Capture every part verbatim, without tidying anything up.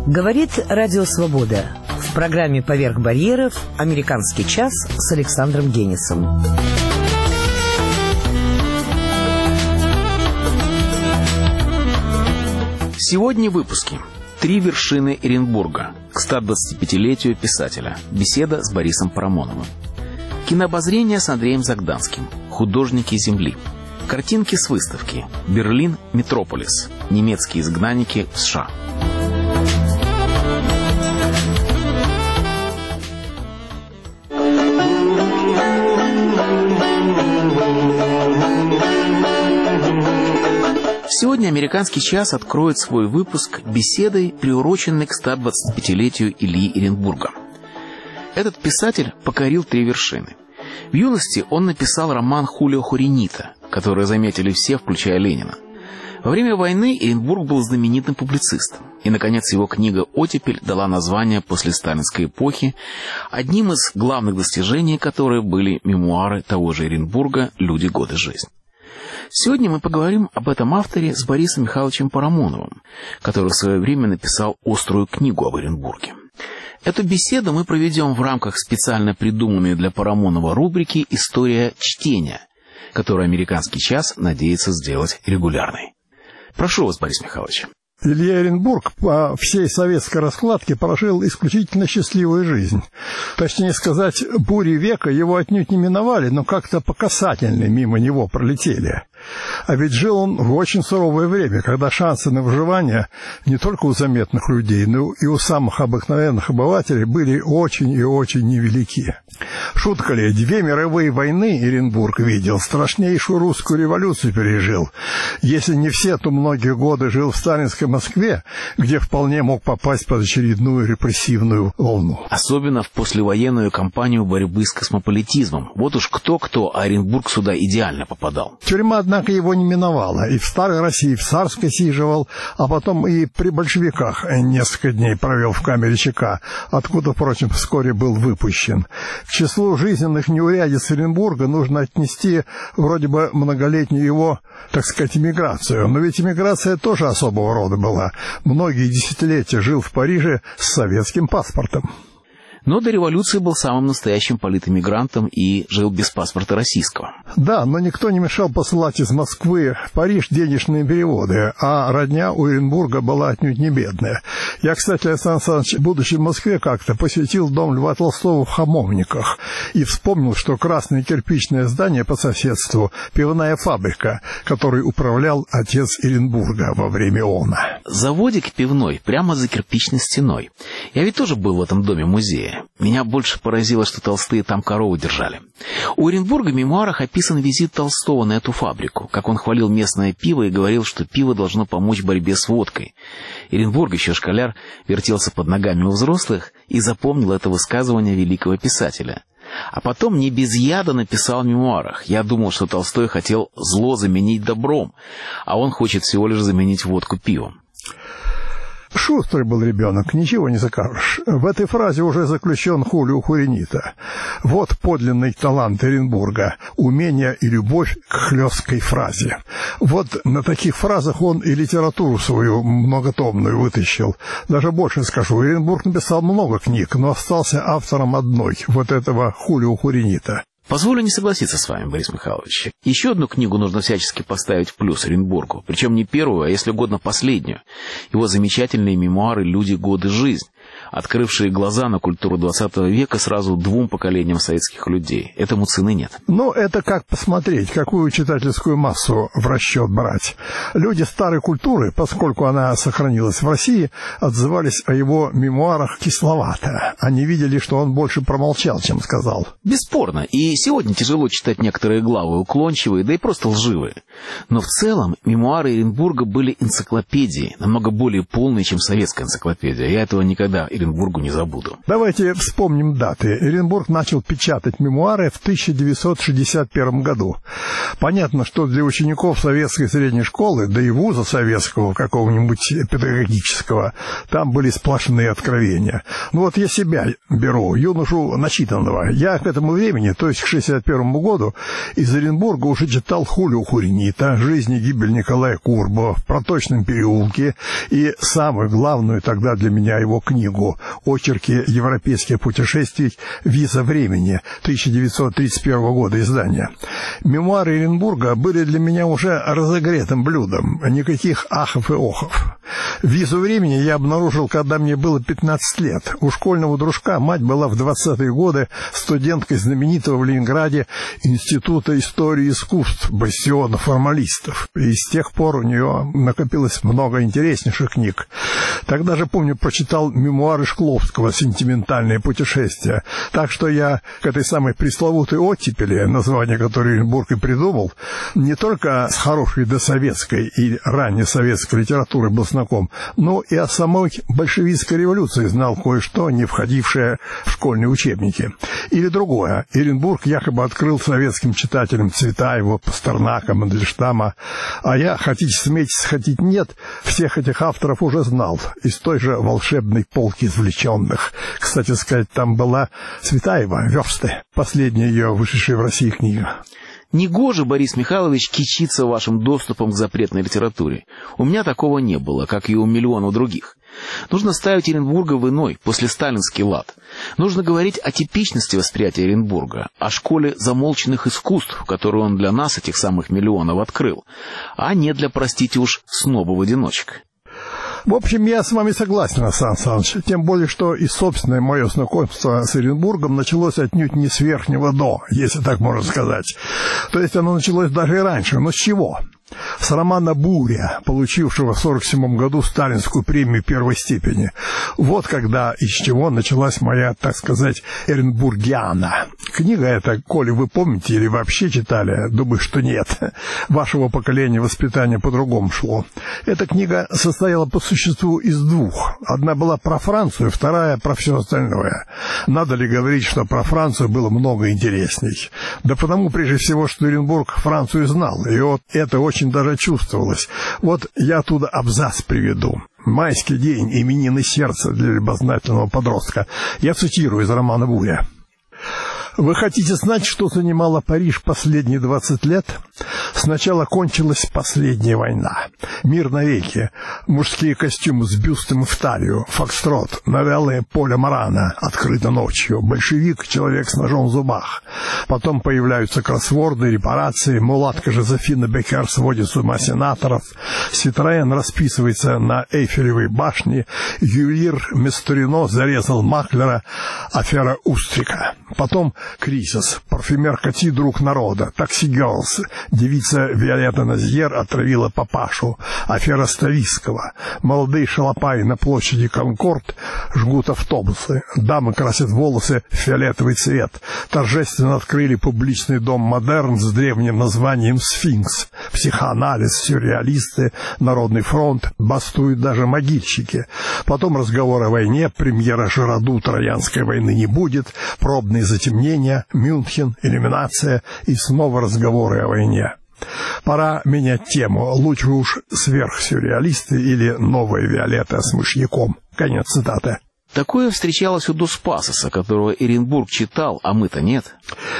Говорит Радио Свобода. В программе «Поверх барьеров» «Американский час» с Александром Генисом. Сегодня в выпуске. Три вершины Эренбурга к ста двадцатипятилетию писателя. Беседа с Борисом Парамоновым. Кинообозрение с Андреем Загданским. Художники земли. Картинки с выставки. Берлин, Метрополис. Немецкие изгнанники в США. Сегодня «Американский час» откроет свой выпуск беседой, приуроченной к ста двадцатипятилетию Ильи Эренбурга. Этот писатель покорил три вершины. В юности он написал роман «Хулио Хуринита», который заметили все, включая Ленина. Во время войны Эренбург был знаменитым публицистом. И, наконец, его книга «Оттепель» дала название после сталинской эпохи, одним из главных достижений которой были мемуары того же Эренбурга «Люди, годы, жизнь». Сегодня мы поговорим об этом авторе с Борисом Михайловичем Парамоновым, который в свое время написал острую книгу об Эренбурге. Эту беседу мы проведем в рамках специально придуманной для Парамонова рубрики «История чтения», которую «Американский час» надеется сделать регулярной. Прошу вас, Борис Михайлович. Илья Эренбург по всей советской раскладке прожил исключительно счастливую жизнь. Точнее сказать, бури века его отнюдь не миновали, но как-то по касательной мимо него пролетели. А ведь жил он в очень суровое время, когда шансы на выживание не только у заметных людей, но и у самых обыкновенных обывателей были очень и очень невелики. Шутка ли, две мировые войны Эренбург видел, страшнейшую русскую революцию пережил. Если не все, то многие годы жил в сталинской Москве, где вполне мог попасть под очередную репрессивную волну. Особенно в послевоенную кампанию борьбы с космополитизмом. Вот уж кто-кто, а Эренбург сюда идеально попадал. Тюрьма, однако, его не миновала. И в старой России, в царской сиживал, а потом и при большевиках несколько дней провел в камере ЧК, откуда, впрочем, вскоре был выпущен. К числу жизненных неурядиц Эренбурга нужно отнести вроде бы многолетнюю его, так сказать, эмиграцию. Но ведь эмиграция тоже особого рода была. Многие десятилетия жил в Париже с советским паспортом. Но до революции был самым настоящим политэмигрантом и жил без паспорта российского. Да, но никто не мешал посылать из Москвы в Париж денежные переводы, а родня у Эренбурга была отнюдь не бедная. Я, кстати, Александр Александрович, будучи в Москве, как-то посетил дом Льва Толстого в Хамовниках и вспомнил, что красное кирпичное здание по соседству — пивная фабрика, которой управлял отец Эренбурга во время она. Заводик пивной прямо за кирпичной стеной. Я ведь тоже был в этом доме-музее. Меня больше поразило, что толстые там корову держали. У Эренбурга в мемуарах описан визит Толстого на эту фабрику, как он хвалил местное пиво и говорил, что пиво должно помочь в борьбе с водкой. Эренбург, еще школяр, вертелся под ногами у взрослых и запомнил это высказывание великого писателя. А потом не без яда написал в мемуарах: «Я думал, что Толстой хотел зло заменить добром, а он хочет всего лишь заменить водку пивом». Шустрый был ребенок, ничего не закажешь. В этой фразе уже заключен Хулио Хуринита. Вот подлинный талант Эренбурга, умение и любовь к хлесткой фразе. Вот на таких фразах он и литературу свою многотомную вытащил. Даже больше скажу, Эренбург написал много книг, но остался автором одной, вот этого Хулио Хуринита. Позволю не согласиться с вами, Борис Михайлович. Еще одну книгу нужно всячески поставить в плюс Эренбургу. Причем не первую, а, если угодно, последнюю. Его замечательные мемуары «Люди, годы, жизнь», открывшие глаза на культуру двадцатого века сразу двум поколениям советских людей. Этому цены нет. Ну, это как посмотреть, какую читательскую массу в расчет брать. Люди старой культуры, поскольку она сохранилась в России, отзывались о его мемуарах кисловато. Они видели, что он больше промолчал, чем сказал. Бесспорно. И сегодня тяжело читать некоторые главы уклончивые, да и просто лживые. Но в целом мемуары Эренбурга были энциклопедией, намного более полной, чем советская энциклопедия. Я этого никогда никогда Эренбургу не забуду. Давайте вспомним даты. Эренбург начал печатать мемуары в тысяча девятьсот шестьдесят первом году. Понятно, что для учеников советской средней школы, да и вуза советского какого-нибудь педагогического, там были сплошные откровения. Ну вот я себя беру, юношу начитанного. Я к этому времени, то есть к шестьдесят первому году, из Оренбурга уже читал Хулио Хуринита, «Жизнь и гибель Николая Курбова», «В проточном переулке» и самую главную тогда для меня его книгу «Очерки европейских путешествий. Виза времени», тысяча девятьсот тридцать первого года издания. Мемуары Оренбурга были для меня уже разогретым блюдом, никаких ахов и охов. «Визу времени» я обнаружил, когда мне было пятнадцать лет. У школьного дружка мать была в двадцатые годы студенткой знаменитого в Ленинграде Института истории искусств, бастиона формалистов. И с тех пор у нее накопилось много интереснейших книг. Тогда же, помню, прочитал мемуары Шкловского «Сентиментальное путешествие». Так что я к этой самой пресловутой оттепели, название которой Оренбург и придумал, не только с хорошей досоветской и раннесоветской литературой был знаком, но и о самой большевистской революции знал кое-что, не входившее в школьные учебники. Или другое. Оренбург якобы открыл советским читателям Цветаева, Пастернака, Мандельштама, а я, хотите смейтесь, хотите нет, всех этих авторов уже знал из той же волшебной полки извлеченных. Кстати сказать, там была Цветаева, «Версты», последняя ее вышедшая в России книга. Негоже, Борис Михайлович, кичиться вашим доступом к запретной литературе. У меня такого не было, как и у миллионов других. Нужно ставить Оренбурга в иной, послесталинский лад. Нужно говорить о типичности восприятия Оренбурга, о школе замолченных искусств, которую он для нас, этих самых миллионов, открыл, а не для, простите уж, снобов-одиночек. В общем, я с вами согласен, Александр Александрович, тем более, что и собственное мое знакомство с Оренбургом началось отнюдь не с верхнего до, если так можно сказать. То есть оно началось даже и раньше. Но с чего? С романа «Буря», получившего в сорок седьмом году сталинскую премию первой степени. Вот когда из чего началась моя, так сказать, эренбургиана. Книга эта, коли вы помните или вообще читали, думаю, что нет. Вашего поколения воспитания по-другому шло. Эта книга состояла по существу из двух. Одна была про Францию, вторая про все остальное. Надо ли говорить, что про Францию было много интересней? Да потому, прежде всего, что Оренбург Францию знал, и вот это очень даже чувствовалось. Вот я оттуда абзац приведу. «Майский день, именины сердца для любознательного подростка». Я цитирую из романа «Буря». Вы хотите знать, что занимало Париж последние двадцать лет? Сначала кончилась последняя война. Мир навеки. Мужские костюмы с бюстом в талию. Фокстрот. Новеллы Поля Марана. Открыто ночью. Большевик. Человек с ножом в зубах. Потом появляются кроссворды, репарации. Мулатка Жозефина Беккер сводит с ума сенаторов. Ситроен расписывается на Эйфелевой башне. Ювелир Месторино зарезал маклера. Афера Устрика. Потом кризис. Парфюмер Кати, друг народа. Такси Герлс. Девица Виолетта Назьер отравила папашу. Афера Ставиского. Молодые шалопаи на площади Конкорд жгут автобусы. Дамы красят волосы в фиолетовый цвет. Торжественно открыли публичный дом «Модерн» с древним названием «Сфинкс». Психоанализ, сюрреалисты, Народный фронт, бастуют даже могильщики. Потом разговор о войне, премьера Жираду «Троянской войны не будет», пробные затемнения, Мюнхен, иллюминация и снова разговоры о войне. Пора менять тему. Лучше уж сверхсюрреалисты или новая Виолетта с мышьяком. Конец цитаты. Такое встречалось у Дос Пасоса, которого Оренбург читал, а мы-то нет.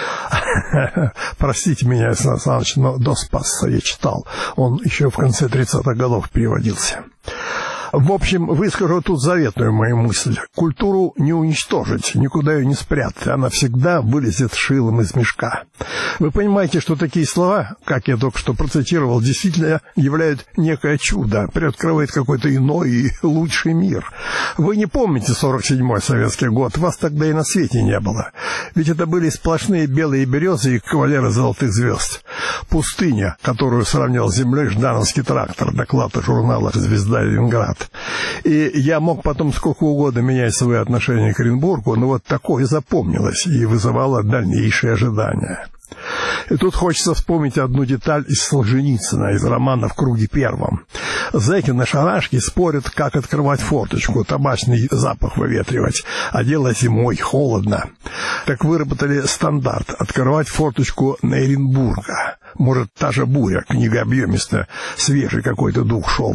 Простите меня, Александр Александрович, но Дос Пасоса я читал. Он еще в конце тридцатых годов переводился. В общем, выскажу тут заветную мою мысль. Культуру не уничтожить, никуда ее не спрятать. Она всегда вылезет шилом из мешка. Вы понимаете, что такие слова, как я только что процитировал, действительно являются некое чудо, приоткрывает какой-то иной и лучший мир. Вы не помните сорок седьмой советский год, вас тогда и на свете не было. Ведь это были сплошные белые березы и кавалеры золотых звезд. Пустыня, которую сравнял с землей ждановский трактор, доклад журнала «Звезда Ленинград». И я мог потом сколько угодно менять свои отношения к Оренбургу, но вот такое запомнилось и вызывало дальнейшие ожидания. И тут хочется вспомнить одну деталь из Солженицына, из романа «В круге первом». Зэки на шарашке спорят, как открывать форточку, табачный запах выветривать, а дело зимой, холодно. Так выработали стандарт — открывать форточку на Оренбурга. Может, та же буря, книга объемистая, свежий какой-то дух шел.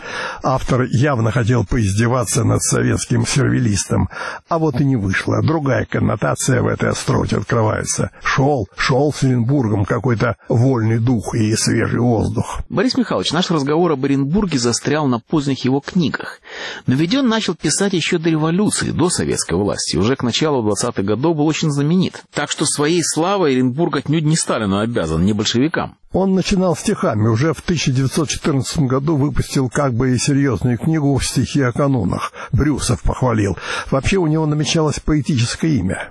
Автор явно хотел поиздеваться над советским сервилистом, а вот и не вышло. Другая коннотация в этой остроте открывается. Шел, шел с Оренбургом какой-то вольный дух и свежий воздух. Борис Михайлович, наш разговор об Оренбурге застрял на поздних его книгах. Но ведь он начал писать еще до революции, до советской власти. Уже к началу двадцатых годов был очень знаменит. Так что своей славой Оренбург отнюдь не Сталину обязан, не большевикам. Он начинал стихами. Уже в тысяча девятьсот четырнадцатом году выпустил как бы и серьезную книгу «Стихи о канунах». Брюсов похвалил. Вообще у него намечалось поэтическое имя.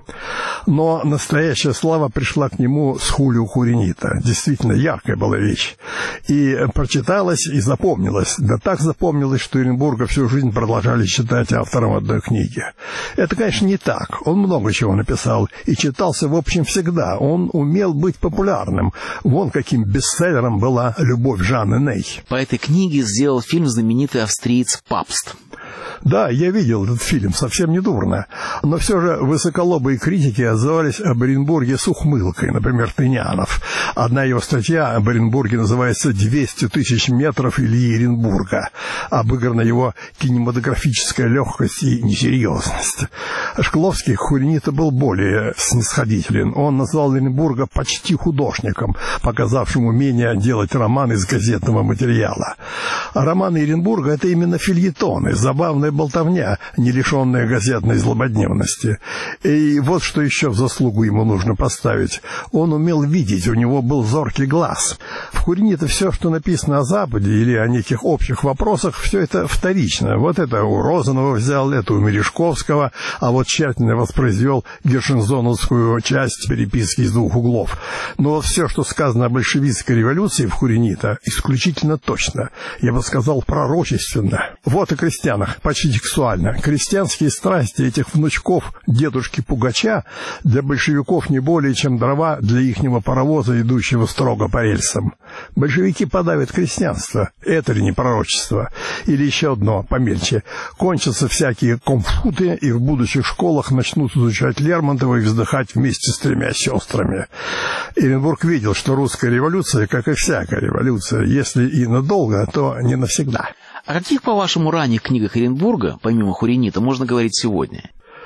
Но настоящая слава пришла к нему с Хулио Куренита. Действительно, яркая была вещь. И прочиталась, и запомнилась. Да так запомнилось, что Оренбурга всю жизнь продолжали считать автором одной книги. Это, конечно, не так. Он много чего написал. И читался, в общем, всегда. Он умел быть популярным. Вон каким бестселлером была «Любовь Жанны Ней». По этой книге сделал фильм знаменитый австриец Папст. Да, я видел этот фильм, совсем не дурно. Но все же высоколобые критики отзывались об Оренбурге с ухмылкой, например, Тынянов. Одна его статья об Оренбурге называется «двести тысяч метров Ильи Оренбурга». Обыграна его кинематографическая легкость и несерьезность. Шкловский к Куренита был более снисходителен. Он назвал Оренбурга почти художником, показавшим умение делать роман из газетного материала. А романы Оренбурга — это именно фельетоны, забавная болтовня, не лишенная газетной злободневности. И вот что еще в заслугу ему нужно поставить. Он умел видеть, у него был зоркий глаз. В Куренита все, что написано о Западе или о неких общих вопросах, все это вторично. Вот это у Розанова взял, это у Мережковского, а вот тщательно воспроизвел гершензоновскую часть переписки из двух углов. Но вот все, что сказано о большевистской революции в Куренита, исключительно точно. Я бы сказал, пророчественно. Вот о крестьянах, почти текстуально. Крестьянские страсти этих внучков дедушки Пугача для большевиков не более, чем дрова для ихнего паровоза, идущего строго по рельсам. Большевики подавят крестьянство. Это ли не пророчество? Или еще одно, помельче. Кончатся всякие комфуты, и в будущих школах начнут изучать Лермонтова и вздыхать вместе с тремя сестрами. Оренбург видел, что русская революция, как и всякая революция, если и надолго, то не навсегда. О каких, по-вашему, ранних книгах Оренбурга, помимо Куренита, можно говорить сегодня?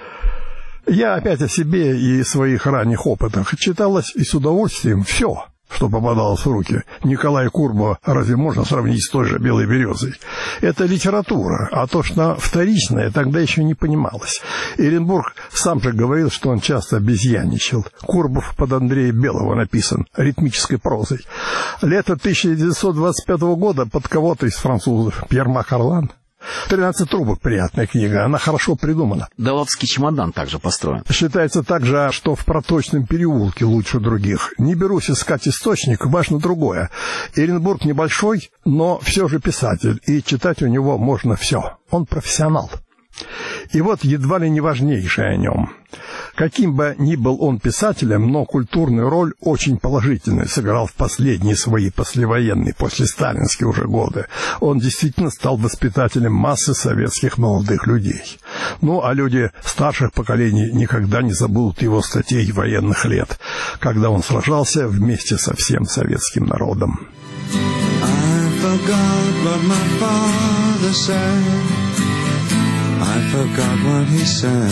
Я опять о себе и своих ранних опытах. Читалось и с удовольствием все, что попадалось в руки. Николая Курбова разве можно сравнить с той же «Белой березой»? Это литература, а то, что вторичное, тогда еще не понималось. Оренбург сам же говорил, что он часто обезьянничал. Курбов под Андрея Белого написан, ритмической прозой. Лето тысяча девятьсот двадцать пятого года под кого-то из французов, Пьер Макарлан. «Тринадцать трубок» — приятная книга, она хорошо придумана. Далавский чемодан также построен. Считается также, что в Проточном переулке лучше других. Не берусь искать источник, важно другое. Оренбург небольшой, но все же писатель, и читать у него можно все. Он профессионал. И вот едва ли не важнейшее о нем. Каким бы ни был он писателем, но культурную роль очень положительную сыграл в последние свои послевоенные, послесталинские уже годы. Он действительно стал воспитателем массы советских молодых людей. Ну, а люди старших поколений никогда не забудут его статей военных лет, когда он сражался вместе со всем советским народом. I forgot what he said.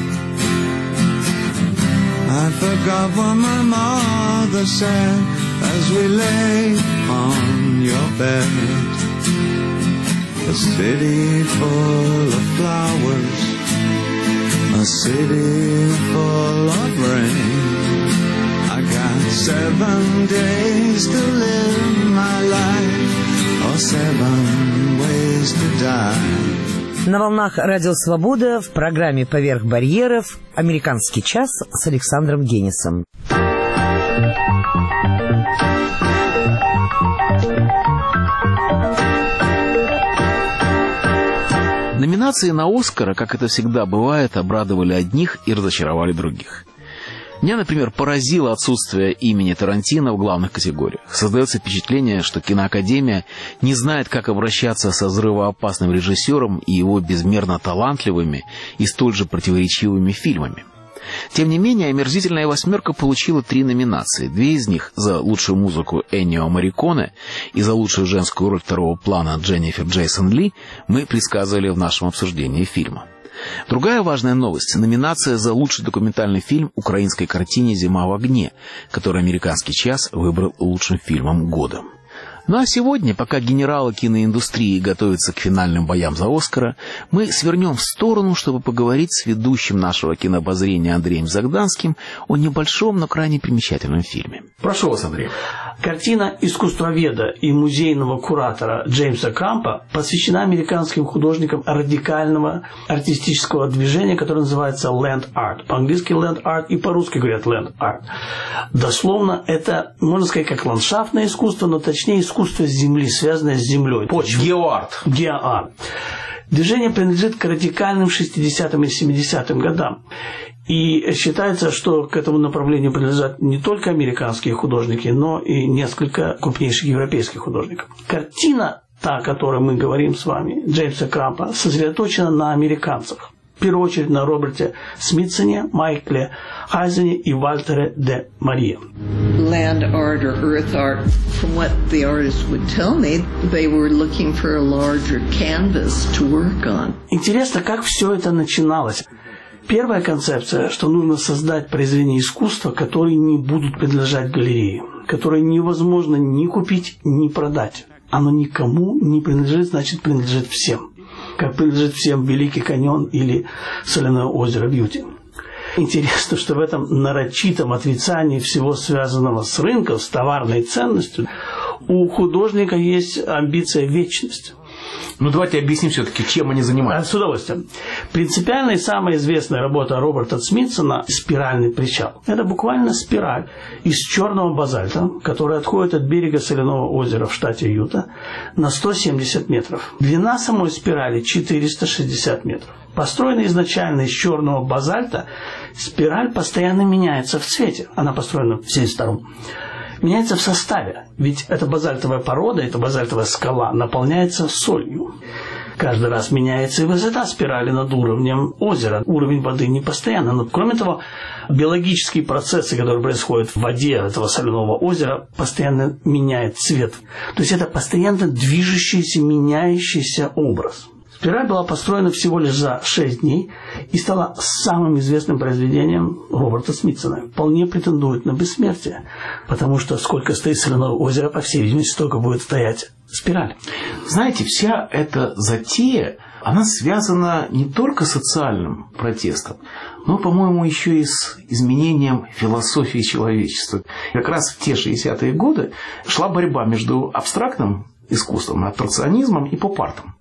I forgot what my mother said as we lay on your bed. A city full of flowers, a city full of rain. I got seven days to live my life, or seven ways to die. На волнах Радио Свобода в программе «Поверх барьеров» «Американский час» с Александром Генисом. Номинации на «Оскара», как это всегда бывает, обрадовали одних и разочаровали других. Меня, например, поразило отсутствие имени Тарантино в главных категориях. Создается впечатление, что киноакадемия не знает, как обращаться со взрывоопасным режиссером и его безмерно талантливыми и столь же противоречивыми фильмами. Тем не менее, «Омерзительная восьмерка» получила три номинации. Две из них за лучшую музыку Эннио Морриконе и за лучшую женскую роль второго плана Дженнифер Джейсон Ли мы предсказывали в нашем обсуждении фильма. Другая важная новость – номинация за лучший документальный фильм украинской картине «Зима в огне», который «Американский час» выбрал лучшим фильмом года. Ну а сегодня, пока генералы киноиндустрии готовятся к финальным боям за «Оскара», мы свернем в сторону, чтобы поговорить с ведущим нашего кинообозрения Андреем Загданским о небольшом, но крайне примечательном фильме. Прошу вас, Андрей. Картина искусствоведа и музейного куратора Джеймса Крампа посвящена американским художникам радикального артистического движения, которое называется Land Art. По-английски Land Art и по-русски говорят Land Art. Дословно это, можно сказать, как ландшафтное искусство, но точнее искусство земли, связанное с землей. Почва. Геоарт. Геоарт. Движение принадлежит к радикальным шестидесятым и семидесятым годам. И считается, что к этому направлению принадлежат не только американские художники, но и несколько крупнейших европейских художников. Картина, та, о которой мы говорим с вами, Джеймса Крампа, сосредоточена на американцах. В первую очередь на Роберте Смитсоне, Майкле Хайзене и Вальтере де Мария. Land art or earth art, from what the artists would tell me, they were looking for a larger canvas to work on. Интересно, как все это начиналось. Первая концепция, что нужно создать произведения искусства, которые не будут принадлежать галерее, которые невозможно ни купить, ни продать. Оно никому не принадлежит, значит, принадлежит всем. Как принадлежит всем Великий каньон или Соляное озеро Бьюти. Интересно, что в этом нарочитом отрицании всего связанного с рынком, с товарной ценностью, у художника есть амбиция вечность. Ну, давайте объясним все-таки, чем они занимаются. С удовольствием. Принципиальная и самая известная работа Роберта Смитсона «Спиральный причал». Это буквально спираль из черного базальта, которая отходит от берега Соляного озера в штате Юта на сто семьдесят метров. Длина самой спирали четыреста шестьдесят метров. Построена изначально из черного базальта, спираль постоянно меняется в цвете. Она построена в семьдесят втором. Меняется в составе, ведь эта базальтовая порода, эта базальтовая скала наполняется солью. Каждый раз меняется и высота спирали над уровнем озера. Уровень воды не постоянно. Но, кроме того, биологические процессы, которые происходят в воде этого соляного озера, постоянно меняют цвет. То есть это постоянно движущийся, меняющийся образ. Спираль была построена всего лишь за шесть дней и стала самым известным произведением Роберта Смитсона. Вполне претендует на бессмертие, потому что сколько стоит соляное озеро, по всей видимости, столько будет стоять спираль. Знаете, вся эта затея, она связана не только с социальным протестом, но, по-моему, еще и с изменением философии человечества. Как раз в те шестидесятые годы шла борьба между абстрактным искусством, абстракционизмом и поп-артом.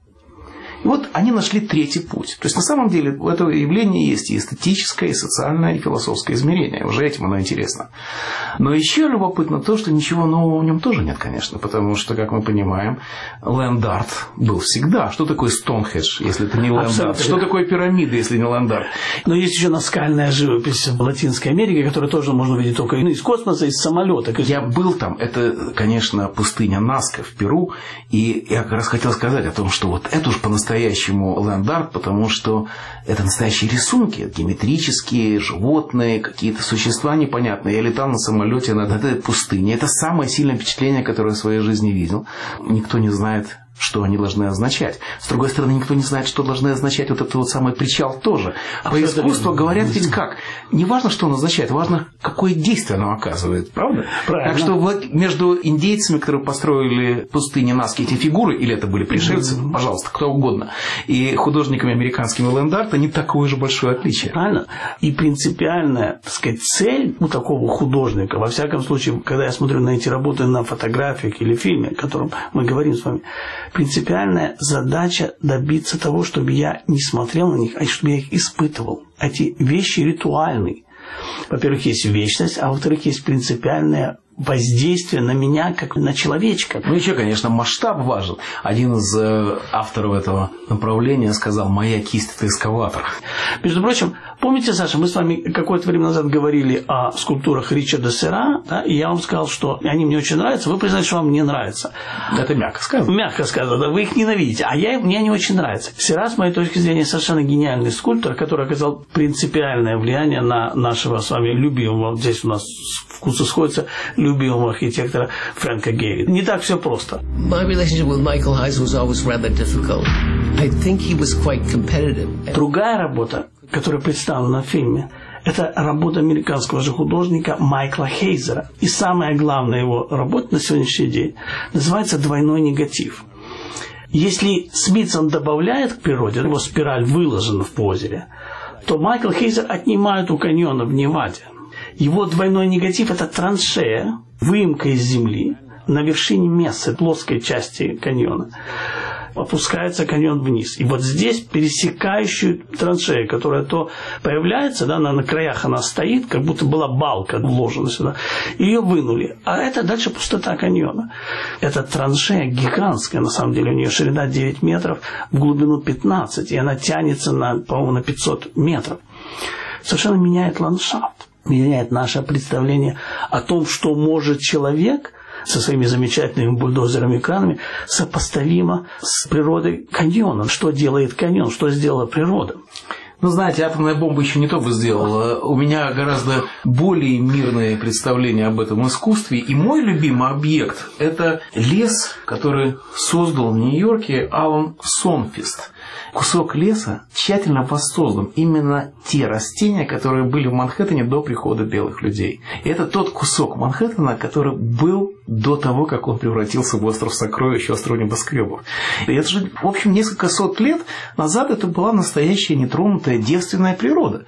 И вот они нашли третий путь. То есть, на самом деле, у этого явления есть и эстетическое, и социальное, и философское измерение. Уже этим оно интересно. Но еще любопытно то, что ничего нового в нем тоже нет, конечно. Потому что, как мы понимаем, ленд-арт был всегда. Что такое Стоунхендж, если это не ленд-арт? Что такое пирамида, если не ленд-арт? Но есть еще наскальная живопись в Латинской Америке, которую тоже можно увидеть только из космоса, из самолета. Я был там. Это, конечно, пустыня Наска в Перу. И я как раз хотел сказать о том, что вот это уж по-настоящему настоящему ленд-арт, потому что это настоящие рисунки, геометрические, животные, какие-то существа непонятные. Я летал на самолете над этой пустыней. Это самое сильное впечатление, которое я в своей жизни видел. Никто не знает, что они должны означать. С другой стороны, никто не знает, что должны означать вот этот вот самый причал тоже. По искусству говорят ведь как? Не важно, что он означает, важно, какое действие оно оказывает. Правда? Правильно. Так что вот между индейцами, которые построили пустыни Наски, эти фигуры, или это были пришельцы, mm-hmm. пожалуйста, кто угодно, и художниками американскими ленд-арта, не такое же большое отличие. Правильно. И принципиальная, так сказать, цель у такого художника, во всяком случае, когда я смотрю на эти работы на фотографиях или фильме, о котором мы говорим с вами, принципиальная задача добиться того, чтобы я не смотрел на них, а чтобы я их испытывал. Эти вещи ритуальные. Во-первых, есть вечность, а во-вторых, есть принципиальное воздействие на меня, как на человечка. Ну, еще, конечно, масштаб важен. Один из э, авторов этого направления сказал: «Моя кисть – это эскаватор». Между прочим, Помните, Саша, мы с вами какое-то время назад говорили о скульптурах Ричарда Сера, да, и я вам сказал, что они мне очень нравятся, вы признаете, что вам не нравятся. Это мягко сказано. Мягко сказано, да, вы их ненавидите, а я, мне они очень нравятся. Сера, с моей точки зрения, совершенно гениальный скульптор, который оказал принципиальное влияние на нашего с вами любимого, здесь у нас вкусы сходятся, любимого архитектора Фрэнка Гehry. Не так все просто. My relationship with Michael Heiss was always rather difficult. I think he was quite competitive. Другая работа, которая представлена в фильме, это работа американского же художника Майкла Хейзера. И самая главная его работа на сегодняшний день называется «Двойной негатив». Если Смитсон добавляет к природе, его спираль выложена в озере, то Майкл Хейзер отнимает у каньона в Неваде. Его двойной негатив – это траншея, выемка из земли на вершине мессы, плоской части каньона. Опускается каньон вниз. И вот здесь пересекающую траншею, которая то появляется, да, на, на краях она стоит, как будто была балка вложена сюда, ее вынули. А это дальше пустота каньона. Эта траншея гигантская, на самом деле, у нее ширина девять метров, в глубину пятнадцать, и она тянется, на, по-моему, на пятьсот метров. Совершенно меняет ландшафт, меняет наше представление о том, что может человек со своими замечательными бульдозерами и кранами сопоставимо с природой каньона. Что делает каньон, что сделала природа. Ну, знаете, атомная бомба еще не то бы сделала. У меня гораздо более мирное представление об этом искусстве. И мой любимый объект – это лес, который создал в Нью-Йорке Алан Сонфист. Кусок леса тщательно воссоздан. Именно те растения, которые были в Манхэттене до прихода белых людей. И это тот кусок Манхэттена, который был до того, как он превратился в остров сокровищ, остров небоскребов. И это же, в общем, несколько сот лет назад это была настоящая нетронутая девственная природа.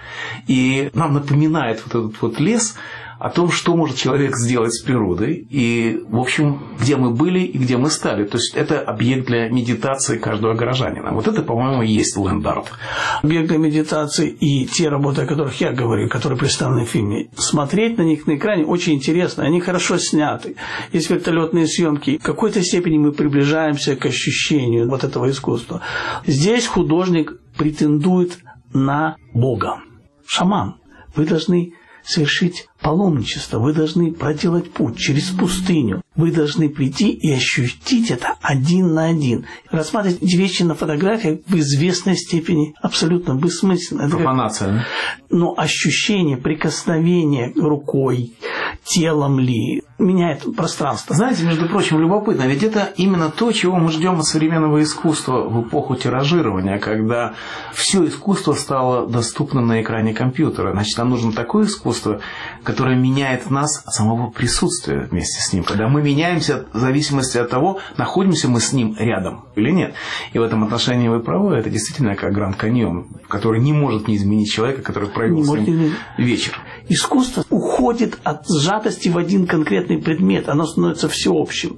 И нам напоминает вот этот вот лес о том, что может человек сделать с природой, и, в общем, где мы были и где мы стали. То есть это объект для медитации каждого горожанина. Вот это, по-моему, и есть ленд-арт. Объект для медитации и те работы, о которых я говорю, которые представлены в фильме, смотреть на них на экране очень интересно. Они хорошо сняты. Есть вертолетные съемки. В какой-то степени мы приближаемся к ощущению вот этого искусства. Здесь художник претендует на Бога. Шаман. Вы должны совершить паломничество, вы должны проделать путь через пустыню, вы должны прийти и ощутить это один на один. Рассматривать вещи на фотографиях в известной степени абсолютно бессмысленно. Профанация. Но ощущение прикосновения рукой, телом ли, меняет пространство. Знаете, между прочим, любопытно, ведь это именно то, чего мы ждем от современного искусства в эпоху тиражирования, когда все искусство стало доступным на экране компьютера. Значит, нам нужно такое искусство, которое меняет нас от самого присутствия вместе с ним, когда мы меняемся в зависимости от того, находимся мы с ним рядом или нет. И в этом отношении вы правы, это действительно как Гранд Каньон, который не может не изменить человека, который провел с ним вечер. Искусство уходит от сжатости в один конкретный предмет, оно становится всеобщим.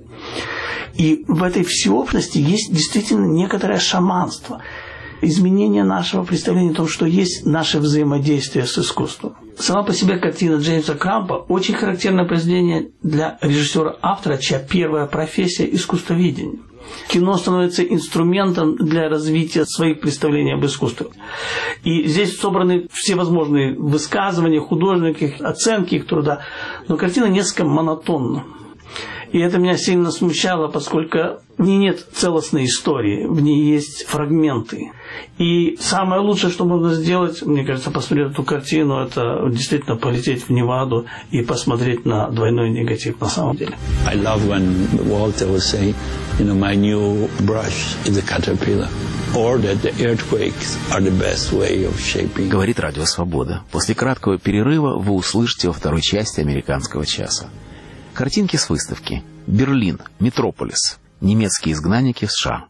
И в этой всеобщности есть действительно некоторое шаманство, изменение нашего представления о том, что есть наше взаимодействие с искусством. Сама по себе картина Джеймса Крампа очень характерное произведение для режиссера-автора, чья первая профессия – искусствоведение. Кино становится инструментом для развития своих представлений об искусстве. И здесь собраны всевозможные высказывания художников, оценки их труда. Но картина несколько монотонна. И это меня сильно смущало, поскольку в ней нет целостной истории, в ней есть фрагменты. И самое лучшее, что можно сделать, мне кажется, посмотреть эту картину, это действительно полететь в Неваду и посмотреть на двойной негатив на самом деле. I love when Walter was saying, you know, my new brush is a caterpillar. Or that the earthquakes are the best way of shaping. Говорит Радио Свобода. После краткого перерыва вы услышите во второй части «Американского часа». Картинки с выставки. Берлин. Метрополис. Немецкие изгнанники в США.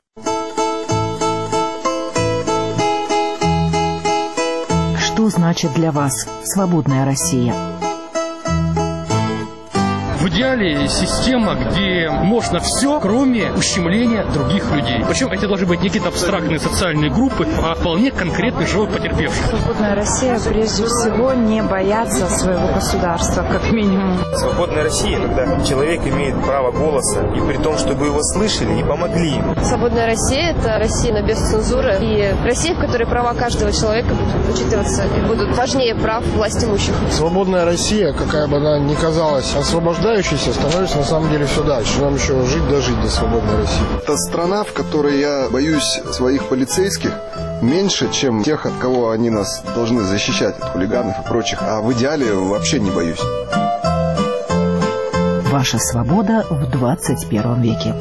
Что значит для вас свободная Россия? В идеале система, где можно все, кроме ущемления других людей. Причем это должны быть не какие-то абстрактные социальные группы, а вполне конкретный живой потерпевший. Свободная Россия прежде всего не боятся своего государства, как минимум. Свободная Россия, когда человек имеет право голоса, и при том, чтобы его слышали и помогли ему. Свободная Россия – это Россия без цензуры, и Россия, в которой права каждого человека будут учитываться и будут важнее прав власть имущих. Свободная Россия, какая бы она ни казалась освобождающейся, становится на самом деле все дальше. Нам еще жить дожить до свободной России. Это страна, в которой я боюсь своих полицейских меньше, чем тех, от кого они нас должны защищать, от хулиганов и прочих. А в идеале вообще не боюсь. Ваша свобода в двадцать первом веке.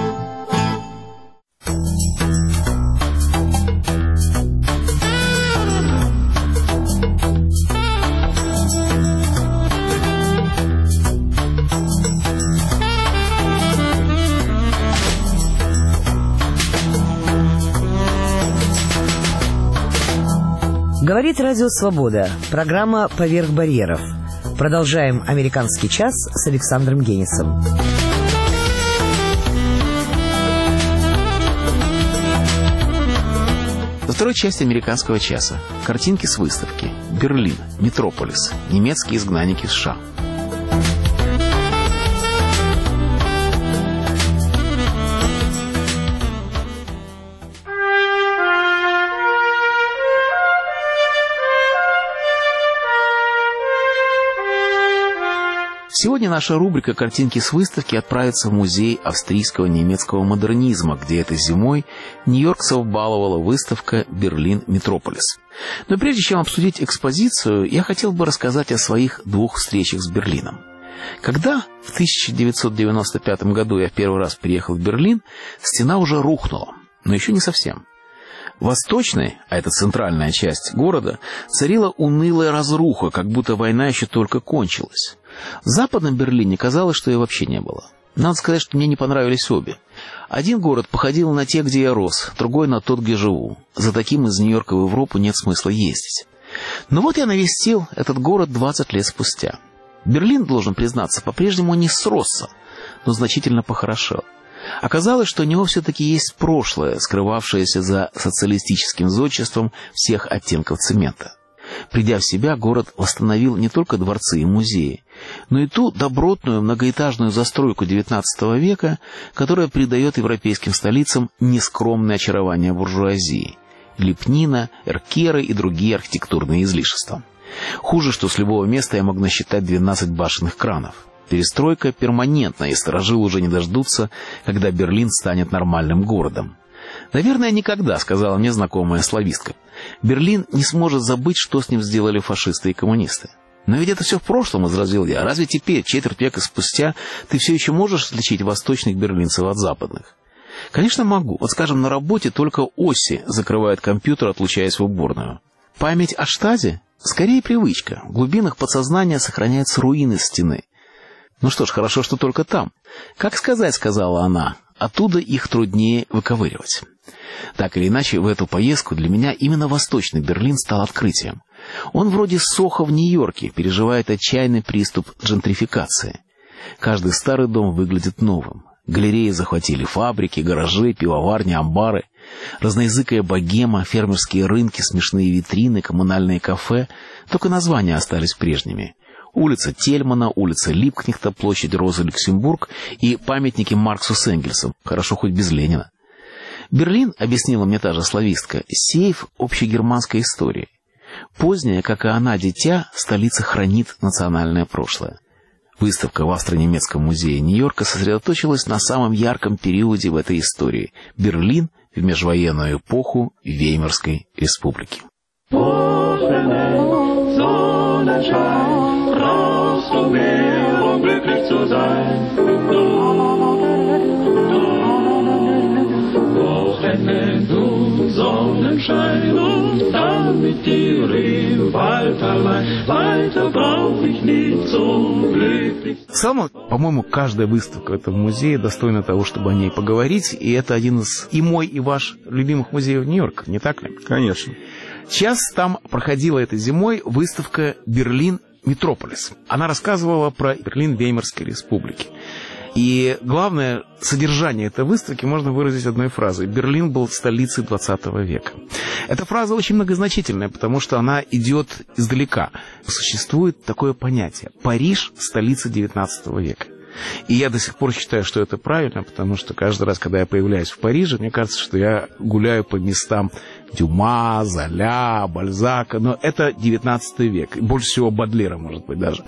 Говорит Радио Свобода. Программа «Поверх барьеров». Продолжаем «Американский час» с Александром Генисом. Во второй части «Американского часа» картинки с выставки. Берлин, Метрополис, немецкие изгнанники в США. Сегодня наша рубрика «Картинки с выставки» отправится в музей австрийского немецкого модернизма, где этой зимой нью-йоркцев баловала выставка «Берлин Метрополис». Но прежде чем обсудить экспозицию, я хотел бы рассказать о своих двух встречах с Берлином. Когда в тысяча девятьсот девяносто пятом году я в первый раз приехал в Берлин, стена уже рухнула, но еще не совсем. В восточной, а это центральная часть города, царила унылая разруха, как будто война еще только кончилась. В западном Берлине казалось, что ее вообще не было. Надо сказать, что мне не понравились обе. Один город походил на те, где я рос, другой на тот, где живу. За таким из Нью-Йорка в Европу нет смысла ездить. Но вот я навестил этот город двадцать лет спустя. Берлин, должен признаться, по-прежнему не сросся, но значительно похорошел. Оказалось, что у него все-таки есть прошлое, скрывавшееся за социалистическим зодчеством всех оттенков цемента. Придя в себя, город восстановил не только дворцы и музеи, но и ту добротную многоэтажную застройку девятнадцатого века, которая придает европейским столицам нескромное очарование буржуазии. Лепнина, эркеры и другие архитектурные излишества. Хуже, что с любого места я мог насчитать двенадцать башенных кранов. Перестройка перманентна, и старожилы уже не дождутся, когда Берлин станет нормальным городом. «Наверное, никогда», — сказала мне знакомая славистка. «Берлин не сможет забыть, что с ним сделали фашисты и коммунисты». «Но ведь это все в прошлом», — возразил я. «Разве теперь, четверть века спустя, ты все еще можешь отличить восточных берлинцев от западных?» «Конечно, могу. Вот, скажем, на работе только Оси закрывает компьютер, отлучаясь в уборную. Память о штазе? Скорее привычка. В глубинах подсознания сохраняются руины стены». «Ну что ж, хорошо, что только там». «Как сказать», — сказала она, — «оттуда их труднее выковыривать». Так или иначе, в эту поездку для меня именно Восточный Берлин стал открытием. Он вроде Сохо в Нью-Йорке, переживает отчаянный приступ джентрификации. Каждый старый дом выглядит новым. Галереи захватили фабрики, гаражи, пивоварни, амбары. Разноязыкая богема, фермерские рынки, смешные витрины, коммунальные кафе. Только названия остались прежними. Улица Тельмана, улица Липкнехта, площадь Розы Люксембург и памятники Марксу с Энгельсом. Хорошо хоть без Ленина. Берлин, объяснила мне та же славистка, сейф общегерманской истории. Поздняя, как и она, дитя, столица хранит национальное прошлое. Выставка в Австро-Немецком музее Нью-Йорка сосредоточилась на самом ярком периоде в этой истории – Берлин в межвоенную эпоху Веймарской республики. В целом, по-моему, каждая выставка в этом музее достойна того, чтобы о ней поговорить, и это один из и мой, и ваш любимых музеев Нью-Йорка, не так ли? Конечно. Сейчас там проходила этой зимой выставка «Берлин. «Метрополис». Она рассказывала про Берлин Веймарской республики. И главное содержание этой выставки можно выразить одной фразой: Берлин был столицей двадцатого века. Эта фраза очень многозначительная, потому что она идет издалека. Существует такое понятие: Париж – столица девятнадцатого века. И я до сих пор считаю, что это правильно, потому что каждый раз, когда я появляюсь в Париже, мне кажется, что я гуляю по местам Дюма, Золя, Бальзака, но это девятнадцатый век, и больше всего Бодлера, может быть, даже.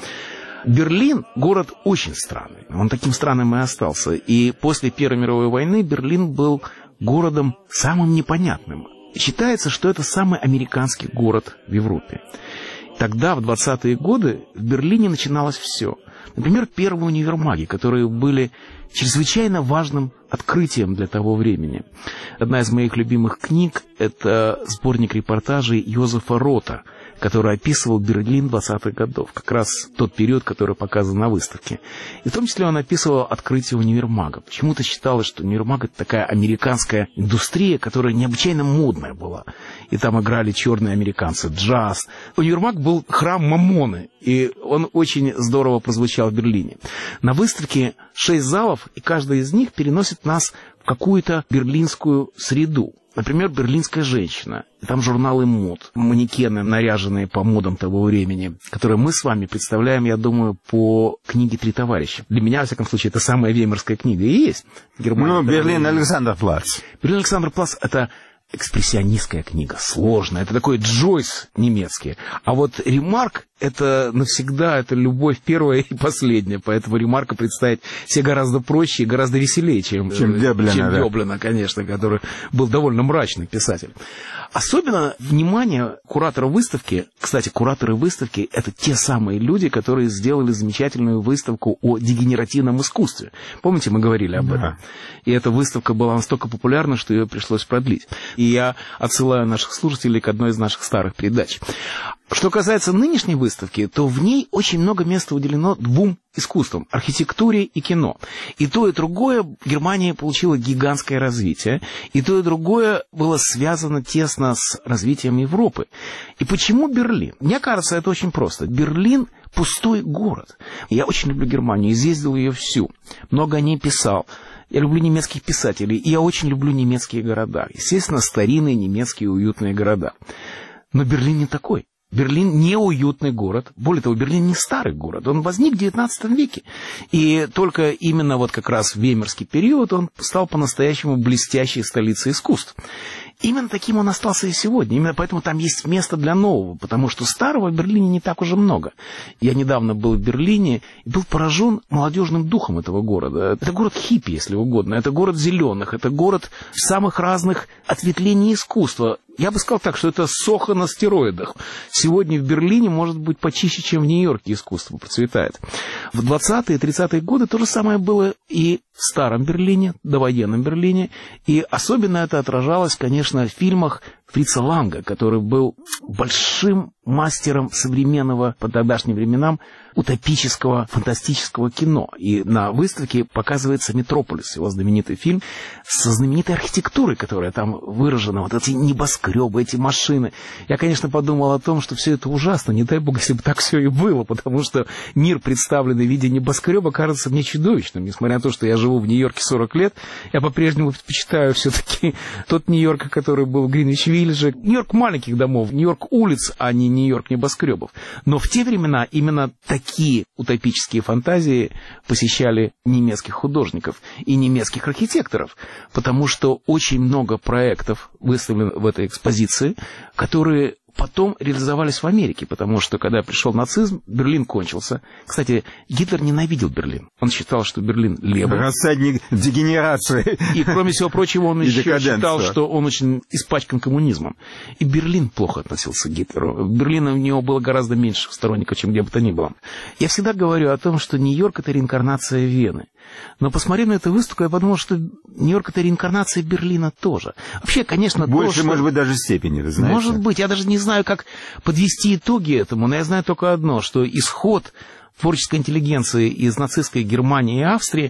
Берлин – город очень странный. Он таким странным и остался. И после Первой мировой войны Берлин был городом самым непонятным. Считается, что это самый американский город в Европе. Тогда, в двадцатые годы, в Берлине начиналось все. Например, первые универмаги, которые были чрезвычайно важным открытием для того времени. Одна из моих любимых книг – это сборник репортажей Йозефа Рота, который описывал Берлин двадцатых годов, как раз тот период, который показан на выставке. И в том числе он описывал открытие универмага. Почему-то считалось, что универмаг – это такая американская индустрия, которая необычайно модная была. И там играли черные американцы, джаз. Универмаг был храм Мамоны, и он очень здорово прозвучал в Берлине. На выставке шесть залов, и каждый из них переносит нас в какую-то берлинскую среду. Например, «Берлинская женщина». Там журналы мод, манекены, наряженные по модам того времени, которые мы с вами представляем, я думаю, по книге «Три товарища». Для меня, во всяком случае, это самая веймарская книга и есть. Ну, «Берлин-Александр-Плац». «Берлин-Александр-Плац» — это экспрессионистская книга, сложная. Это такой Джойс немецкий. А вот «Ремарк» — это навсегда, это любовь первая и последняя. Поэтому «Ремарка» представить себе гораздо проще и гораздо веселее, чем, чем Дёблина, чем да. Дёблина, конечно, который был довольно мрачный писатель. Особенно внимание куратора выставки, кстати, кураторы выставки — это те самые люди, которые сделали замечательную выставку о дегенеративном искусстве. Помните, мы говорили об этом? Да. И эта выставка была настолько популярна, что ее пришлось продлить. И я отсылаю наших слушателей к одной из наших старых передач. Что касается нынешней выставки, то в ней очень много места уделено двум искусствам – архитектуре и кино. И то, и другое в Германии получило гигантское развитие, и то, и другое было связано тесно с развитием Европы. И почему Берлин? Мне кажется, это очень просто. Берлин – пустой город. Я очень люблю Германию, изъездил ее всю, много о ней писал. Я люблю немецких писателей, и я очень люблю немецкие города. Естественно, старинные немецкие уютные города. Но Берлин не такой. Берлин не уютный город. Более того, Берлин не старый город. Он возник в девятнадцатом веке. И только именно вот как раз в веймарский период он стал по-настоящему блестящей столицей искусств. Именно таким он остался и сегодня. Именно поэтому там есть место для нового, потому что старого в Берлине не так уже много. Я недавно был в Берлине и был поражен молодежным духом этого города. Это город хиппи, если угодно. Это город зеленых. Это город самых разных ответвлений искусства. Я бы сказал так, что это Сохо на стероидах. Сегодня в Берлине может быть почище, чем в Нью-Йорке искусство процветает. В двадцатые и тридцатые годы то же самое было и в старом Берлине, довоенном Берлине. И особенно это отражалось, конечно, в фильмах Фрица Ланга, который был большим мастером современного по тогдашним временам утопического, фантастического кино. И на выставке показывается «Метрополис», его знаменитый фильм, со знаменитой архитектурой, которая там выражена, вот эти небоскребы, эти машины. Я, конечно, подумал о том, что все это ужасно, не дай бог, если бы так все и было, потому что мир, представленный в виде небоскреба, кажется мне чудовищным. Несмотря на то, что я живу в Нью-Йорке сорок лет, я по-прежнему предпочитаю все-таки тот Нью-Йорк, который был в Гринвич-Виллидже. Нью-Йорк маленьких домов, Нью-Йорк улиц, а не Нью-Йорк небоскребов. Но в те времена именно такие утопические фантазии посещали немецких художников и немецких архитекторов, потому что очень много проектов выставлено в этой экспозиции, которые потом реализовались в Америке, потому что, когда пришел нацизм, Берлин кончился. Кстати, Гитлер ненавидел Берлин. Он считал, что Берлин левый. Рассадник дегенерации. И, кроме всего прочего, он еще считал, что он очень испачкан коммунизмом. И Берлин плохо относился к Гитлеру. В Берлине у него было гораздо меньше сторонников, чем где бы то ни было. Я всегда говорю о том, что Нью-Йорк — это реинкарнация Вены. Но, посмотрев на эту выставку, я подумал, что Нью-Йорк — это реинкарнация Берлина тоже. Вообще, конечно, больше, то, что... может быть, даже степени, ты знаешь. Может быть, я даже не знаю, как подвести итоги этому, но я знаю только одно, что исход творческой интеллигенции из нацистской Германии и Австрии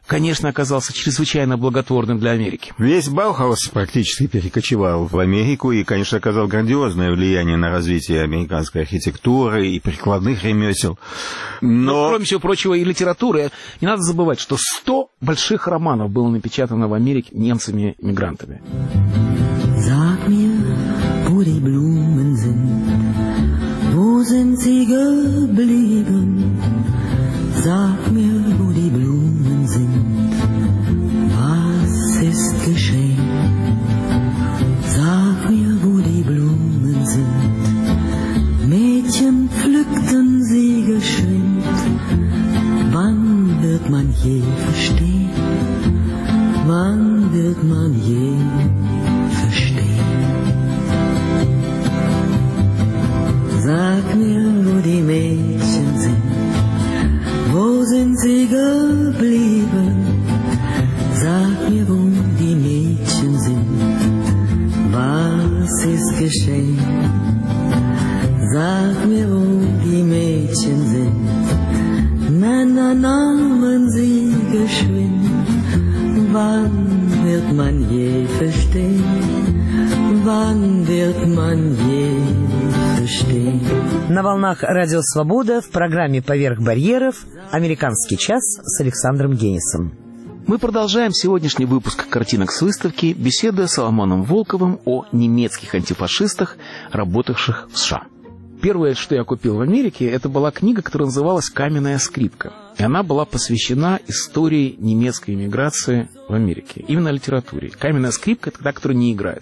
конечно, оказался чрезвычайно благотворным для Америки. Весь Баухаус практически перекочевал в Америку и, конечно, оказал грандиозное влияние на развитие американской архитектуры и прикладных ремесел. Но, Но кроме всего прочего, и литературы. Не надо забывать, что сто больших романов было напечатано в Америке немцами-мигрантами. Sag mir, wo die Blumen sind, wo sind sie geblieben? Sag mir, wo die Blumen sind, was ist geschehen? Sag mir, wo die Blumen sind, Mädchen pflückten sie geschwind. Wann wird man je verstehen? Wann wird man je verstehen? Sag mir, wo die Mädchen sind, wo sind sie geblieben? Sag mir, wo die Mädchen sind, was ist geschehen? Sag mir, wo die Mädchen sind, Männer nahmen sie geschwind. Wann wird man je verstehen? Wann wird man je verstehen? На волнах Радио Свобода в программе «Поверх барьеров» «Американский час» с Александром Генисом. Мы продолжаем сегодняшний выпуск картинок с выставки, беседуя с Соломоном Волковым о немецких антифашистах, работавших в США. Первое, что я купил в Америке, это была книга, которая называлась «Каменная скрипка». И она была посвящена истории немецкой эмиграции в Америке. Именно литературе. «Каменная скрипка» — это та, которая не играет.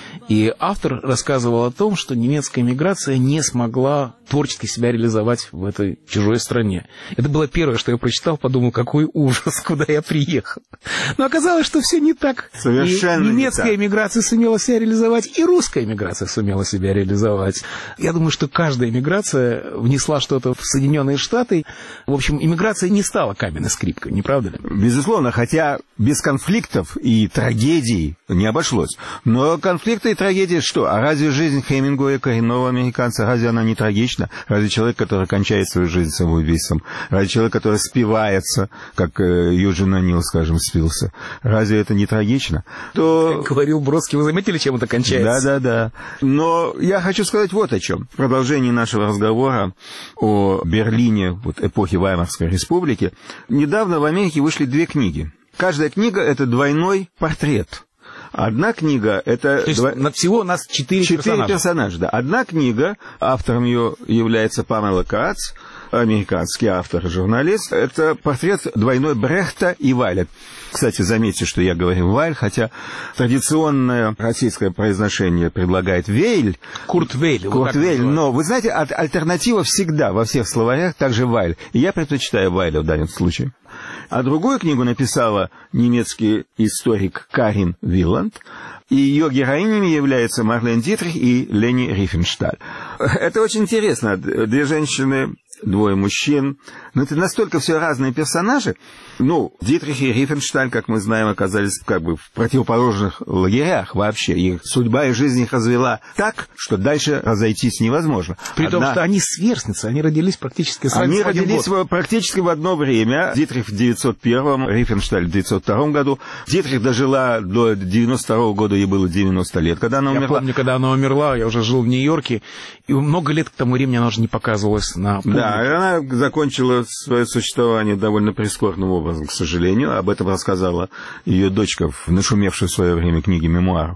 И автор рассказывал о том, что немецкая эмиграция не смогла творчески себя реализовать в этой чужой стране. Это было первое, что я прочитал, подумал, какой ужас, куда я приехал. Но оказалось, что все не так. Совершенно и немецкая не так. эмиграция сумела себя реализовать, и русская эмиграция сумела себя реализовать. Я думаю, что каждая эмиграция внесла что-то в Соединенные Штаты. В общем, эмиграция не стала каменной скрипкой, не правда ли? Безусловно, хотя без конфликтов и трагедий не обошлось. Но конфликты и трагедии что? А разве жизнь Хемингуэя, коренного американца, разве она не трагична? Разве человек, который кончает свою жизнь самоубийством? Разве человек, который спивается, как э, Юджин О'Нил, скажем, спился? Разве это не трагично? То... Как говорил Бродский, вы заметили, чем это кончается? Да-да-да. Но я хочу сказать вот о чем. В продолжении нашего разговора о Берлине, вот, эпохи Ваймарской республики, недавно в Америке вышли две книги. Каждая книга — это двойной портрет. Одна книга — это... То есть два... на всего у нас четыре, четыре персонажа. персонажа, да. Одна книга, автором ее является Памела Кац, американский автор и журналист. Это портрет двойной Брехта и Вайля. Кстати, заметьте, что я говорю Вайль, хотя традиционное российское произношение предлагает Вейль. Курт Вейль. Курт Вейль. Но, вы знаете, альтернатива всегда во всех словарях также Вайль. И я предпочитаю Вайля в данном случае. А другую книгу написала немецкий историк Карин Виланд, и ее героинями являются Марлен Дитрих и Лени Рифеншталь. Это очень интересно. Две женщины, двое мужчин. Но это настолько все разные персонажи. Ну, Дитрих и Рифеншталь, как мы знаем, оказались как бы в противоположных лагерях вообще. Их судьба и жизнь их развела так, что дальше разойтись невозможно. При Одна... том, что они сверстницы, они родились практически сразу. Они в один родились год. практически в одно время. Дитрих в девятьсот первом, Рифеншталь в девятьсот втором году. Дитрих дожила до девяносто второго года, ей было девяносто лет, когда она я умерла. Я помню, когда она умерла, я уже жил в Нью-Йорке, и много лет к тому времени она уже не показывалась на публике. Да, она закончила свое существование довольно прискорбным образом, к сожалению. Об этом рассказала ее дочка в нашумевшей в свое время книге мемуаров.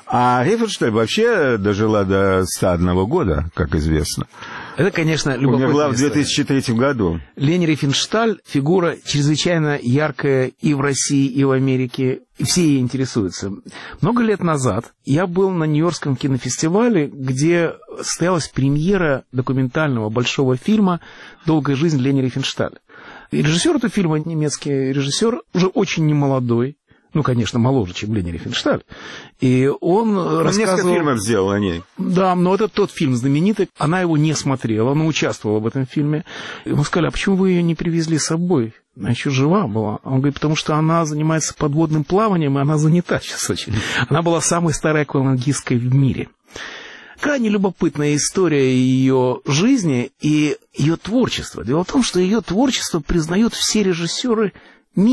А Рифеншталь вообще дожила до ста одного года, как известно. Это, конечно, любопытная Умерла в две история. тысячи третьем году. Лени Рифеншталь — фигура чрезвычайно яркая и в России, и в Америке. И все ей интересуются. Много лет назад я был на Нью-Йоркском кинофестивале, где состоялась премьера документального большого фильма «Долгая жизнь Лени Рифеншталь». И режиссер этого фильма, немецкий режиссер, уже очень немолодой. Ну, конечно, моложе, чем Лени Рифеншталь. И он, он рассказывал... Несколько фильмов сделал о ней. Да, но это тот фильм знаменитый. Она его не смотрела, она участвовала в этом фильме. И ему сказали, а почему вы ее не привезли с собой? Она еще жива была. Он говорит, потому что она занимается подводным плаванием, и она занята сейчас очень. Она была самой старой аквалангисткой в мире. Крайне любопытная история ее жизни и ее творчества. Дело в том, что ее творчество признают все режиссеры мира.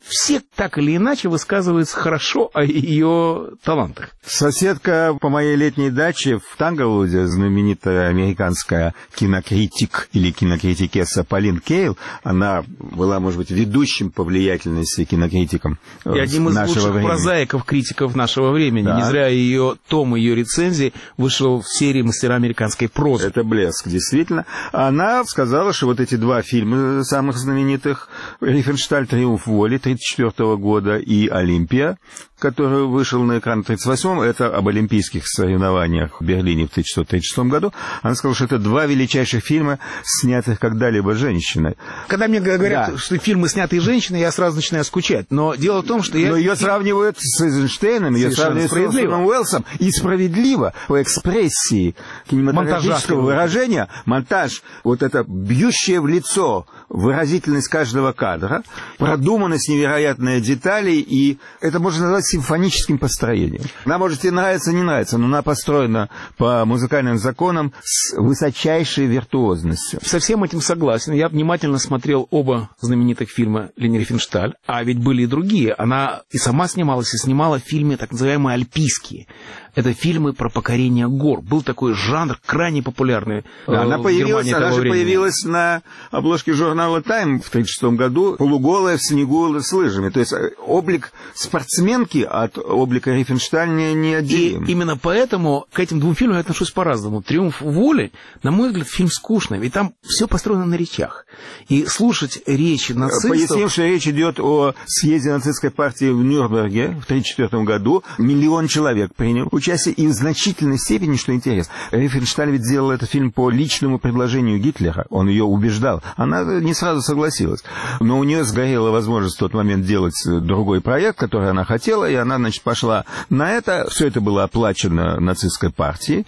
все так или иначе высказываются хорошо о ее талантах. Соседка по моей летней даче в Танглвуде, знаменитая американская кинокритик или кинокритикесса Полин Кейл, она была, может быть, ведущим по влиятельности кинокритиком и одним из лучших времени. прозаиков, критиков нашего времени. Да. Не зря ее том, ее рецензии вышел в серии «Мастера американской прозы». Это блеск, действительно. Она сказала, что вот эти два фильма самых знаменитых, «Рифеншталь. Триумф воли» тысяча девятьсот тридцать четвёртого года и «Олимпия», который вышел на экран в тридцать восьмом, это об олимпийских соревнованиях в Берлине в тысяча девятьсот тридцать шестом году. Она сказала, что это два величайших фильма, снятых когда-либо женщиной. Когда мне говорят, да. что фильмы, снятые женщиной, я сразу начинаю скучать. Но дело в том, что я... Но ее сравнивают с Эйзенштейном, ее сравнивают с Орсоном Уэллсом. И справедливо по экспрессии кинематографического выражения, монтаж, вот это бьющее в лицо выразительность каждого кадра, продуманность невероятная деталей, и это можно назвать симфоническим построением. Она может тебе нравиться, не нравится, но она построена по музыкальным законам с высочайшей виртуозностью. Со всем этим согласен. Я внимательно смотрел оба знаменитых фильма Лени Рифеншталь, а ведь были и другие. Она и сама снималась, и снимала в фильме так называемые «Альпийские». Это фильмы про покорение гор. Был такой жанр, крайне популярный да, э, она в появилась, Германии она того же времени. появилась на обложке журнала «Тайм» в тридцать шестом году, полуголая в снегу с лыжами. То есть облик спортсменки от облика Рифеншталь не, не отделим. И именно поэтому к этим двум фильмам я отношусь по-разному. «Триумф воли», на мой взгляд, фильм скучный, ведь там все построено на речах. И слушать речи нацистов... Поясним, что речь идет о съезде нацистской партии в Нюрнберге в тридцать четвёртом году. Миллион человек принял участие, и в значительной степени, что интересно, Рифеншталь ведь сделал этот фильм по личному предложению Гитлера. Он ее убеждал. Она не сразу согласилась. Но у нее сгорела возможность в тот момент делать другой проект, который она хотела, и она, значит, пошла на это. Все это было оплачено нацистской партией.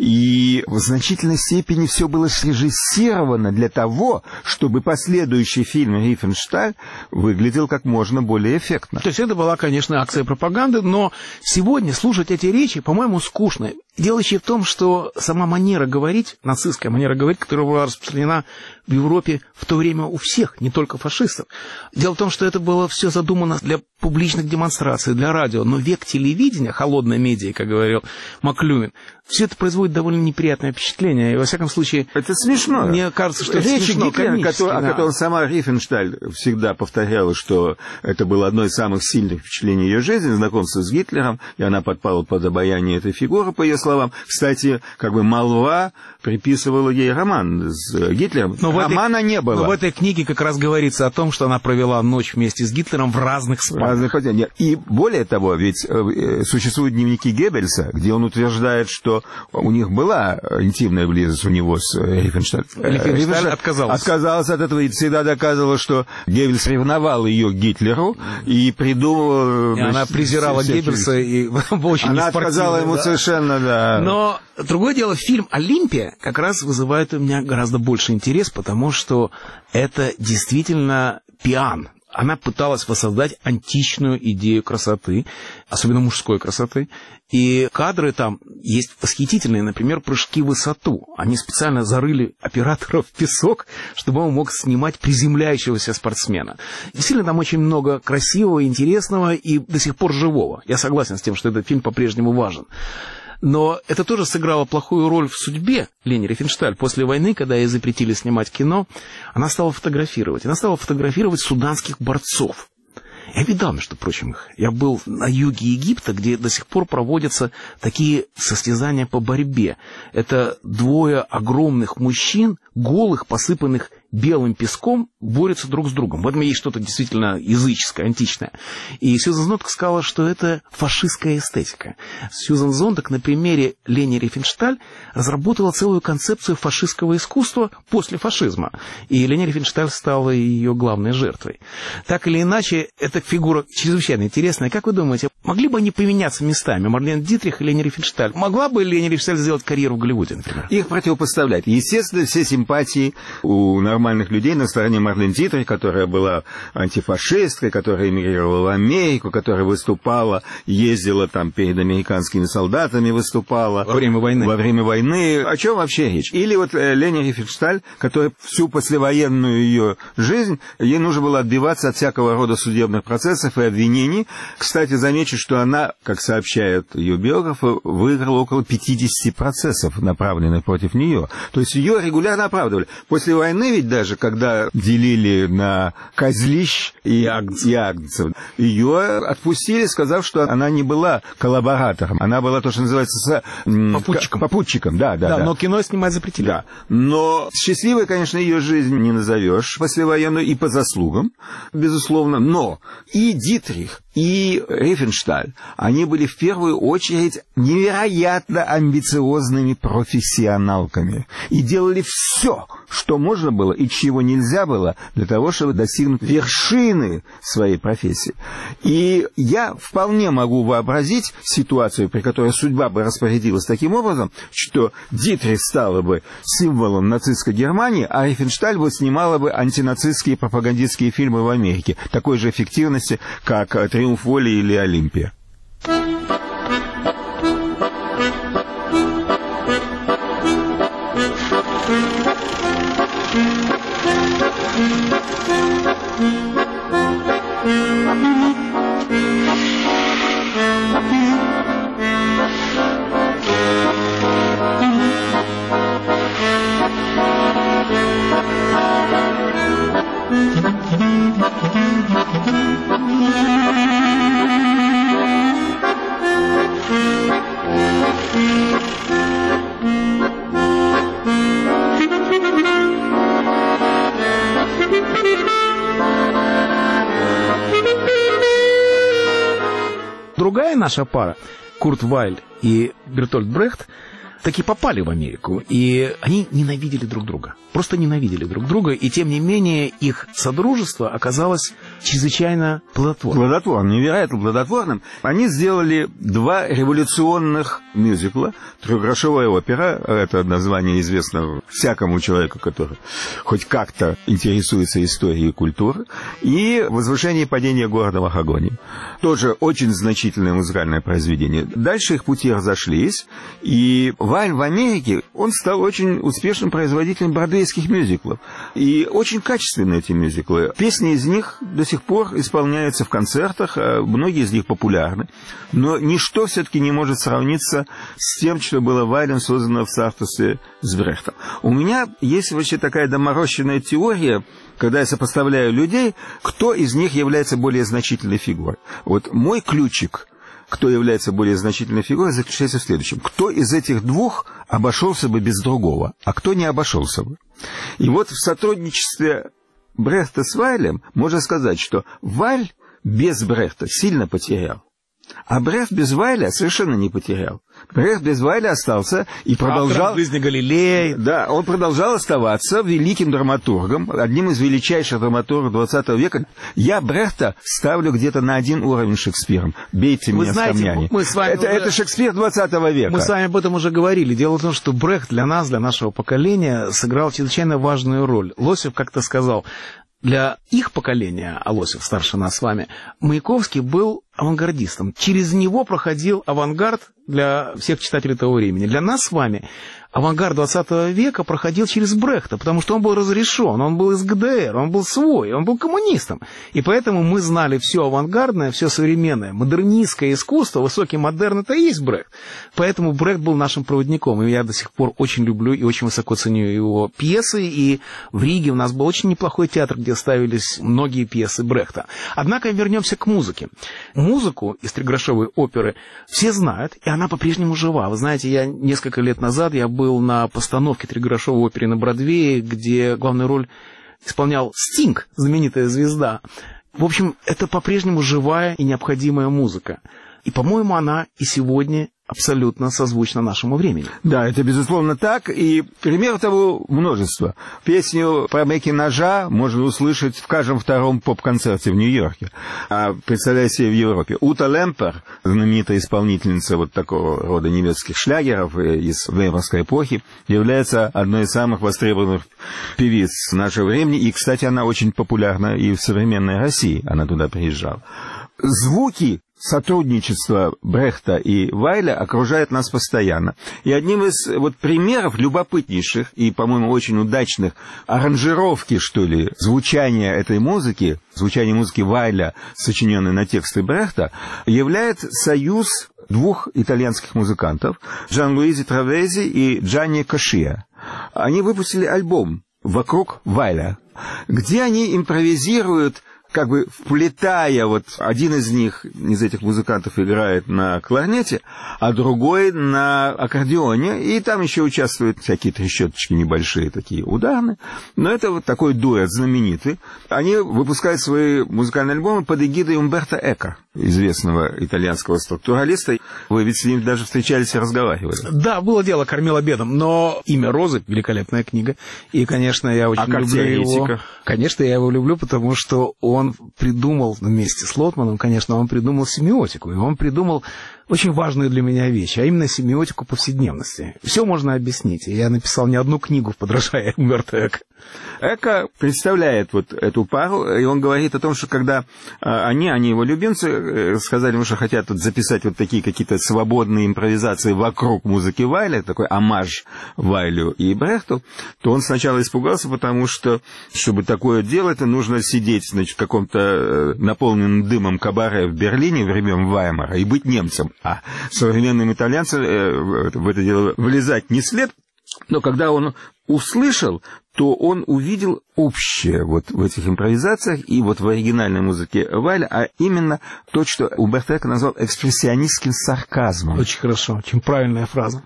И в значительной степени все было срежиссировано для того, чтобы последующий фильм «Рифеншталь» выглядел как можно более эффектно. То есть это была, конечно, акция пропаганды, но сегодня слушать эти речи, по-моему, скучно. Дело еще в том, что сама манера говорить, нацистская манера говорить, которая была распространена в Европе в то время у всех, не только фашистов. Дело в том, что это было все задумано для публичных демонстраций, для радио. Но век телевидения, холодной медиа, как говорил Маклюин, все это производит довольно неприятное впечатление. И, во всяком случае, это смешно. Мне кажется, что речь это смешно, Гитлера, который, да. о котором сама Рифеншталь всегда повторяла, что это было одно из самых сильных впечатлений ее жизни, знакомство с Гитлером, и она подпала под обаяние этой фигуры, по ее словам. Кстати, как бы молва приписывала ей роман с Гитлером. Но романа этой, не было. Но в этой книге как раз говорится о том, что она провела ночь вместе с Гитлером в разных спальнях. И более того, ведь существуют дневники Геббельса, где он утверждает, что у них была интимная близость у него с Рифеншталь. Рифеншталь отказался. Отказался от этого и всегда доказывала, что Геббельс ревновал ее к Гитлеру и придумывал... И значит, она презирала Геббельса и очень Она отказала ему да? совершенно, да. Но другое дело, фильм «Олимпия» как раз вызывает у меня гораздо больше интерес, потому что это действительно пиан. Она пыталась воссоздать античную идею красоты, особенно мужской красоты. И кадры там есть восхитительные, например, прыжки в высоту. Они специально зарыли оператора в песок, чтобы он мог снимать приземляющегося спортсмена. Действительно, там очень много красивого, интересного и до сих пор живого. Я согласен с тем, что этот фильм по-прежнему важен. Но это тоже сыграло плохую роль в судьбе Лени Рифеншталь. После войны, когда ей запретили снимать кино, она стала фотографировать. Она стала фотографировать суданских борцов. Я видал, между прочим, их. Я был на юге Египта, где до сих пор проводятся такие состязания по борьбе. Это двое огромных мужчин, голых, посыпанных белым песком, борются друг с другом. В этом есть что-то действительно языческое, античное. И Сьюзан Зонтак сказала, что это фашистская эстетика. Сьюзан Зонтак на примере Лени Рифеншталь разработала целую концепцию фашистского искусства после фашизма. И Лени Рифеншталь стала ее главной жертвой. Так или иначе, эта фигура чрезвычайно интересная. Как вы думаете, Могли бы они поменяться местами, Марлен Дитрих и Лени Рифеншталь? Могла бы Лени Рифеншталь сделать карьеру в Голливуде, например? Их противопоставлять. Естественно, все симпатии у нормальных людей на стороне Марлен Дитрих, которая была антифашисткой, которая эмигрировала в Америку, которая выступала, ездила там перед американскими солдатами, выступала. Во время войны. Во время войны. О чем вообще речь? Или вот Лени Рифеншталь, которая всю послевоенную ее жизнь, ей нужно было отбиваться от всякого рода судебных процессов и обвинений. Кстати, замечу, что она, как сообщают ее биографы, выиграла около пятьдесят процессов, направленных против нее. То есть ее регулярно оправдывали. После войны ведь даже, когда делили на козлищ и агнцев, ее отпустили, сказав, что она не была коллаборатором. Она была то, что называется попутчиком. Попутчиком, да, да, да. да. Но кино снимать запретили. Да. Но счастливой, конечно, ее жизнь не назовешь послевоенную и по заслугам, безусловно. Но и Дитрих, и Рифеншталь, они были в первую очередь невероятно амбициозными профессионалками и делали все, что можно было и чего нельзя было для того, чтобы достигнуть вершины своей профессии. И я вполне могу вообразить ситуацию, при которой судьба бы распорядилась таким образом, что Дитрих стала бы символом нацистской Германии, а Рифеншталь бы снимала бы антинацистские пропагандистские фильмы в Америке такой же эффективности, как «Триумф воли» или «Олимпия». Другая наша пара, Курт Вайль и Бертольд Брехт, таки попали в Америку, и они ненавидели друг друга. Просто ненавидели друг друга, и тем не менее их содружество оказалось чрезвычайно плодотворным. Плодотворным, невероятно плодотворным. Они сделали два революционных мюзикла. «Трехгрошовая опера», это название известно всякому человеку, который хоть как-то интересуется историей и культурой, и «Возвышение и падение города Махагони». Тоже очень значительное музыкальное произведение. Дальше их пути разошлись, и Вайль в Америке, он стал очень успешным производителем бродвейских мюзиклов. И очень качественные эти мюзиклы. Песни из них до сих пор исполняются в концертах, многие из них популярны. Но ничто все-таки не может сравниться с тем, что было Вайлем создано в соавторстве с Брехтом. У меня есть вообще такая доморощенная теория, когда я сопоставляю людей, кто из них является более значительной фигурой. Вот мой ключик, кто является более значительной фигурой, заключается в следующем. Кто из этих двух обошелся бы без другого, а кто не обошелся бы? И вот в сотрудничестве Брехта с Вайлем можно сказать, что Вайль без Брехта сильно потерял. А Брехт без Вайля совершенно не потерял. Брехт без Вайля остался и продолжал... Автором «Жизни Галилея». Да, он продолжал оставаться великим драматургом, одним из величайших драматургов двадцатого века. Я Брехта ставлю где-то на один уровень с Шекспиром. Бейте Вы меня знаете, с камнями. Мы с вами это, уже... это Шекспир двадцатого века. Мы с вами об этом уже говорили. Дело в том, что Брехт для нас, для нашего поколения, сыграл чрезвычайно важную роль. Лосев как-то сказал... Для их поколения, а Лосев старше нас с вами, Маяковский был авангардистом. Через него проходил авангард для всех читателей того времени. Для нас с вами авангард двадцатого века проходил через Брехта, потому что он был разрешен, он был из ГДР, он был свой, он был коммунистом. И поэтому мы знали все авангардное, все современное, модернистское искусство, высокий модерн — это и есть Брехт. Поэтому Брехт был нашим проводником, и я до сих пор очень люблю и очень высоко ценю его пьесы. И в Риге у нас был очень неплохой театр, где ставились многие пьесы Брехта. Однако вернемся к музыке. Музыку из трехгрошовой оперы все знают, и она по-прежнему жива. Вы знаете, я несколько лет назад я был на постановке трехгрошовой оперы на Бродвее, где главную роль исполнял Стинг, знаменитая звезда. В общем, это по-прежнему живая и необходимая музыка. И, по-моему, она и сегодня абсолютно созвучно нашему времени. Да, это безусловно так, и примеров того множество. Песню про Мэки Ножа можно услышать в каждом втором поп-концерте в Нью-Йорке. А представляете себе в Европе. Ута Лемпер, знаменитая исполнительница вот такого рода немецких шлягеров из веймарской эпохи, является одной из самых востребованных певиц нашего времени, и, кстати, она очень популярна и в современной России, она туда приезжала. Звуки сотрудничества Брехта и Вайля окружают нас постоянно. И одним из вот примеров любопытнейших и, по-моему, очень удачных аранжировки, что ли, звучания этой музыки, звучания музыки Вайля, сочиненной на тексты Брехта, является союз двух итальянских музыкантов, Джан-Луизи Травези и Джанни Кошия. Они выпустили альбом «Вокруг Вайля», где они импровизируют, как бы вплетая, вот один из них, из этих музыкантов играет на кларнете, а другой на аккордеоне, и там еще участвуют всякие трещоточки небольшие, такие ударные, но это вот такой дуэт знаменитый. Они выпускают свои музыкальные альбомы под эгидой Умберто Эко, известного итальянского структуралиста. Вы ведь с ним даже встречались и разговаривали. Да, было дело, кормил обедом, но «Имя Розы» — великолепная книга, и, конечно, я очень а люблю его. Конечно, я его люблю, потому что он придумал вместе с Лотманом, конечно, он придумал семиотику, и он придумал очень важную для меня вещь, а именно семиотику повседневности. Все можно объяснить, и я написал не одну книгу, подражая Умберто Эко. Эко представляет вот эту пару, и он говорит о том, что когда они, они его любимцы, сказали ему, что хотят тут записать вот такие какие-то свободные импровизации вокруг музыки Вайля, такой омаж Вайлю и Брехту, то он сначала испугался, потому что, чтобы такое делать, нужно сидеть, значит, в каком-то наполненном дымом кабаре в Берлине времен Ваймара и быть немцем, а современным итальянцам в это дело влезать не след. Но когда он услышал, то он увидел общее вот в этих импровизациях и вот в оригинальной музыке Вайля, а именно то, что Умберто Эко назвал экспрессионистским сарказмом. Очень хорошо, очень правильная фраза.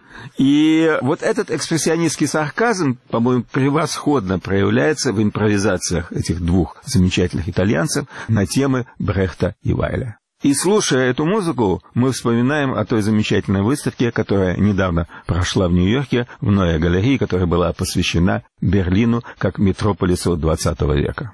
И вот этот экспрессионистский сарказм, по-моему, превосходно проявляется в импровизациях этих двух замечательных итальянцев на темы Брехта и Вайля. И слушая эту музыку, мы вспоминаем о той замечательной выставке, которая недавно прошла в Нью-Йорке, в Neue Galerie, которая была посвящена Берлину как метрополису двадцатого века.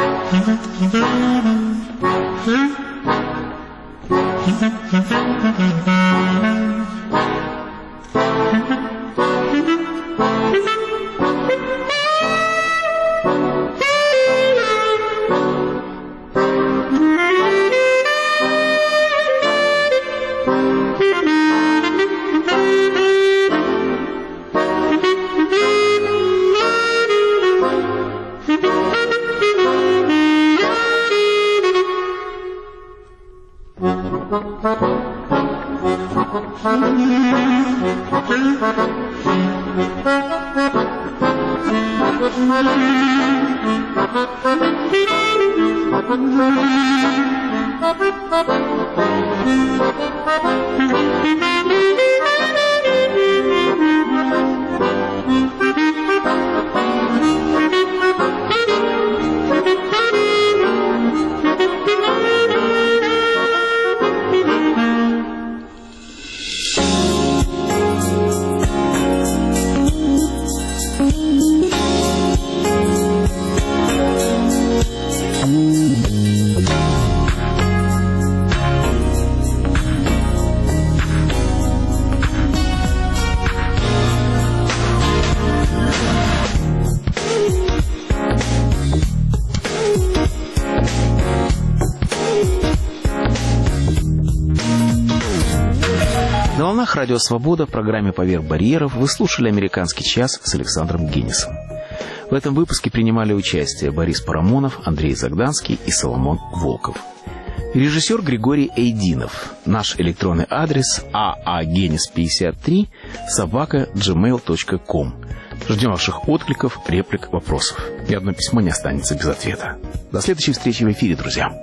На волнах Радио Свобода в программе «Поверх барьеров» вы слушали «Американский час» с Александром Генисом. В этом выпуске принимали участие Борис Парамонов, Андрей Загданский и Соломон Волков. Режиссер Григорий Эйдинов. Наш электронный адрес аагенис пятьдесят три собака джимейл точка ком. Ждем ваших откликов, реплик, вопросов. Ни одно письмо не останется без ответа. До следующей встречи в эфире, друзья.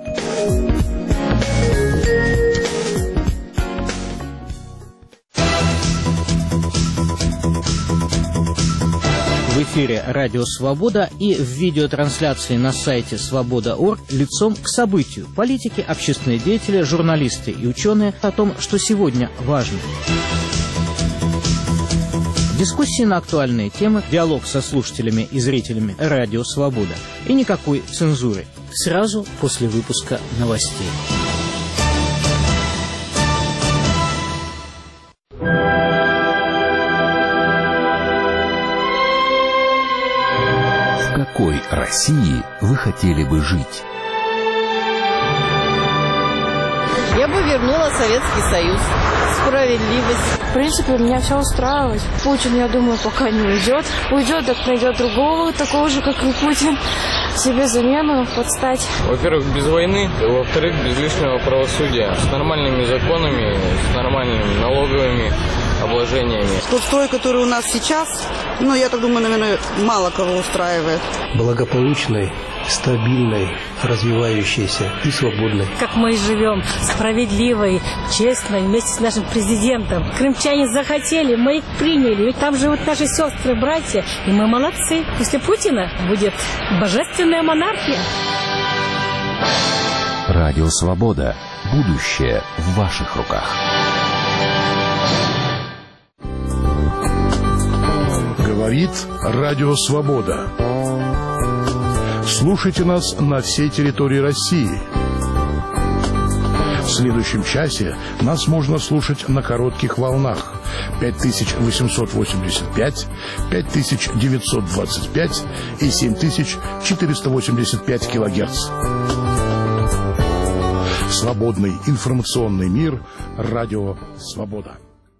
В эфире «Радио Свобода» и в видеотрансляции на сайте свобода точка орг лицом к событию. Политики, общественные деятели, журналисты и ученые о том, что сегодня важно. Дискуссии на актуальные темы, диалог со слушателями и зрителями «Радио Свобода». И никакой цензуры. Сразу после выпуска новостей. В какой России вы хотели бы жить? Я бы вернула Советский Союз. Справедливость. В принципе, меня все устраивает. Путин, я думаю, пока не уйдет. Уйдет, так найдет другого, такого же, как и Путин. Себе замену подстать. Во-первых, без войны. Во-вторых, без лишнего правосудия. С нормальными законами, с нормальными налоговыми обложениями. Тот строй, который у нас сейчас, ну, я так думаю, наверное, мало кого устраивает. Благополучной, стабильной, развивающейся и свободной. Как мы живем, справедливой, честной, вместе с нашим президентом. Крымчане захотели, мы их приняли. Ведь там живут наши сестры, братья, и мы молодцы. После Путина будет божественная монархия. Радио Свобода. Будущее в ваших руках. Говорит Радио Свобода. Слушайте нас на всей территории России. В следующем часе нас можно слушать на коротких волнах пять тысяч восемьсот восемьдесят пять, пять тысяч девятьсот двадцать пять и семь тысяч четыреста восемьдесят пять килогерц. Свободный информационный мир. Радио Свобода.